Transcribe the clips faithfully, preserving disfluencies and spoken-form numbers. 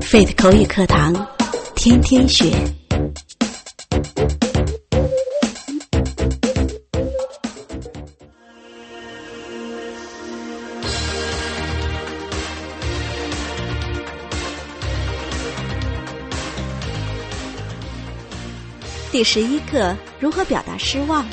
Faith 口语课堂，天天学。第十一课，如何表达失望。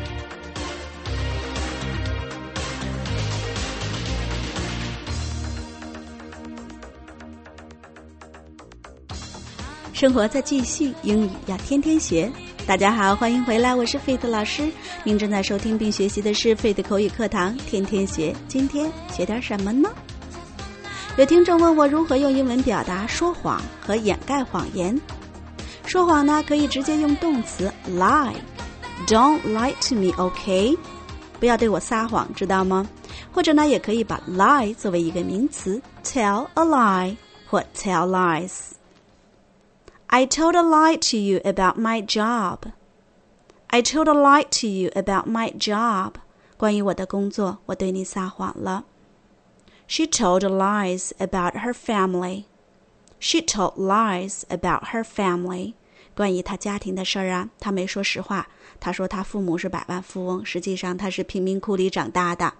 生活在继续，英语要天天学。大家好，欢迎回来，我是 Faith 老师。您正在收听并学习的是 Faith 口语课堂，天天学。今天学点什么呢？有听众问我如何用英文表达说谎和掩盖谎言。说谎呢，可以直接用动词 lie。 Don't lie to me, okay？ 不要对我撒谎，知道吗？或者呢，也可以把 lie 作为一个名词 tell a lie 或 tell lies。I told a lie to you about my job. I told a lie to you about my job. 关于我的工作，我对你撒谎了。She told lies about her family. She told lies about her family. 关于她家庭的事儿啊，她没说实话。她说她父母是百万富翁，实际上她是贫民窟里长大的。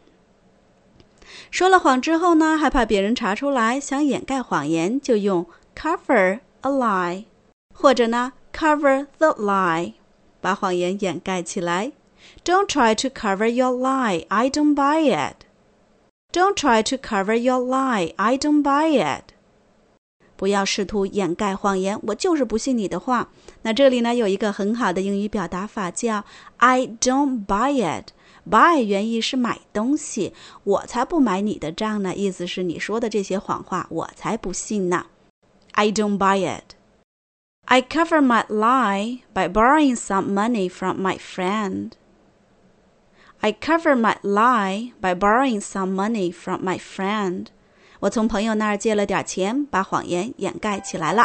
说了谎之后呢，害怕别人查出来，想掩盖谎言，就用 cover a lie， 或者呢 cover the lie， 把谎言掩盖起来。 Don't try to cover your lie, I don't buy it. Don't try to cover your lie, I don't buy it. 不要试图掩盖谎言，我就是不信你的话。那这里呢有一个很好的英语表达法叫 I don't buy it。 buy 原意是买东西，我才不买你的账呢，意思是你说的这些谎话我才不信呢。I don't buy it. I cover my lie by borrowing some money from my friend. I cover my lie by borrowing some money from my friend. 我从朋友那儿借了点钱，把谎言掩盖起来了。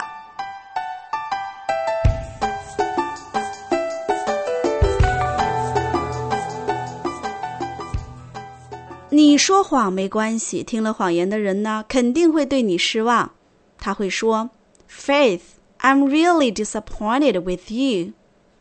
你说谎没关系，听了谎言的人呢，肯定会对你失望。他会说 Faith, I'm really disappointed with you.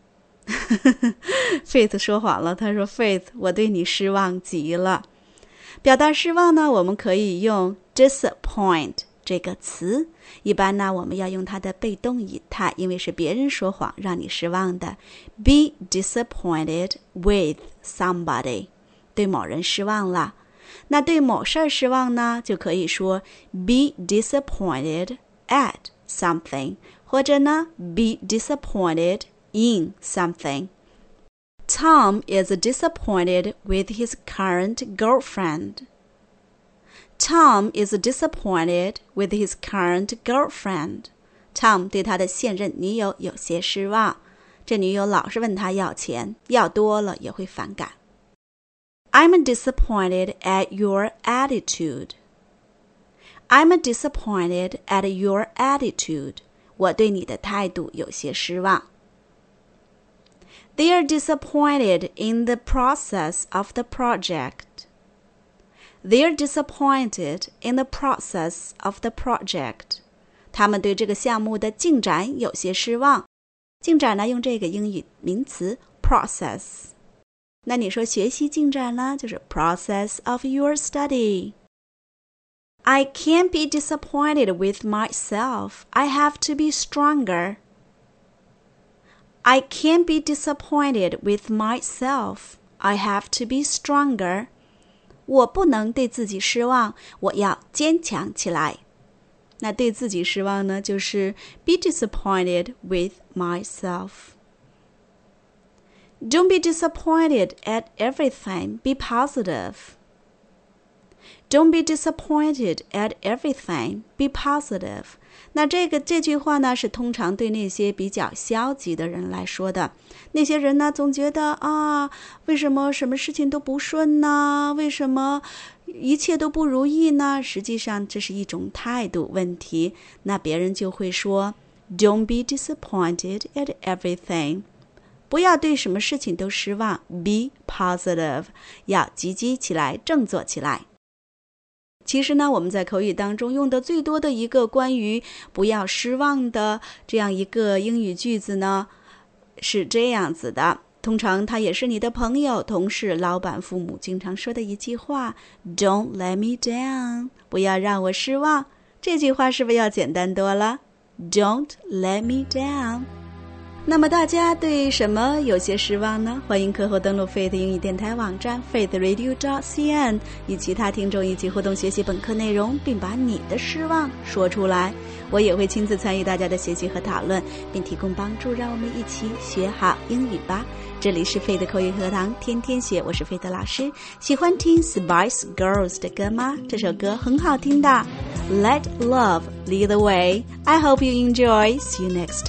Faith 说谎了，他说 Faith, 我对你失望极了。表达失望呢，我们可以用 disappoint 这个词，一般呢我们要用它的被动语态，因为是别人说谎让你失望的。 Be disappointed with somebody， 对某人失望了。那对某事儿失望呢，就可以说 be disappointed at something， 或者呢 be disappointed in something。 Tom is disappointed with his current girlfriend. Tom is disappointed with his current girlfriend. Tom 对他的现任女友有些失望，这女友老是问他要钱，要多了也会反感。I'm disappointed at your attitude. I'm disappointed at your attitude. 我对你的态度有些失望。They are disappointed in the process of the project. They are disappointed in the process of the project. 他们对这个项目的进展有些失望。进展呢，用这个英语名词 process。那你说学习进展呢，就是 process of your study. I can't be disappointed with myself. I have to be stronger. I can't be disappointed with myself. I have to be stronger. 我不能对自己失望，我要坚强起来。那对自己失望呢，就是 be disappointed with myself.Don't be disappointed at everything. Be positive. Don't be disappointed at everything. Be positive. 那这个这句话呢，是通常对那些比较消极的人来说的。那些人呢，总觉得啊，为什么什么事情都不顺呢？为什么一切都不如意呢？实际上这是一种态度问题。那别人就会说 Don't be disappointed at everything.不要对什么事情都失望 Be positive， 要积极起来，振作起来。 其实呢，我们在口语当中用的最多的一个关于不要失望的这样一个英语句子呢，是这样子的。通常它也是你的朋友、同事、老板、父母经常说的一句话 Don't let me down， 不要让我失望。这句话是不是要简单多了？ Don't let me down。那么大家对什么有些失望呢？欢迎课后登录 Faith 英语电台网站 faith radio dot c n， 与其他听众一起互动学习本课内容，并把你的失望说出来。我也会亲自参与大家的学习和讨论，并提供帮助，让我们一起学好英语吧。这里是 Faith 口语课堂，天天学，我是 Faith 老师。喜欢听 Spice Girls 的歌吗？这首歌很好听的。Let love lead the way. I hope you enjoy. See you next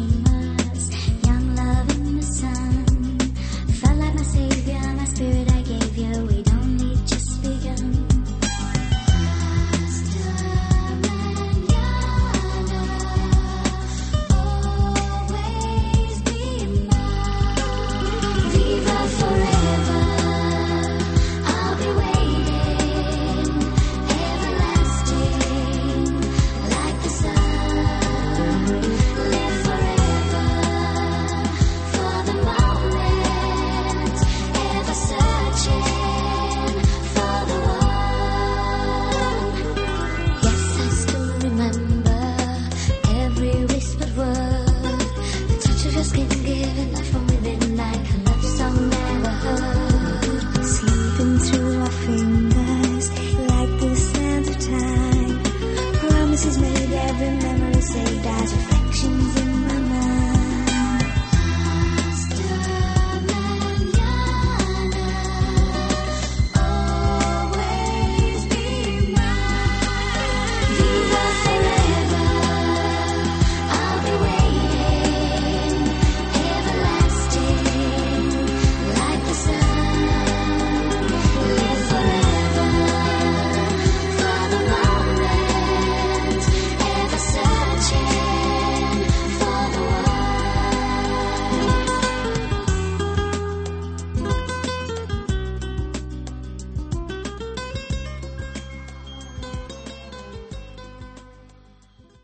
time.Do you still remember how we used to be? Feeling together, believing whatever my love has said to me. Both of us were dreamers, young love in the sun. Felt like my savior, my spirit I gave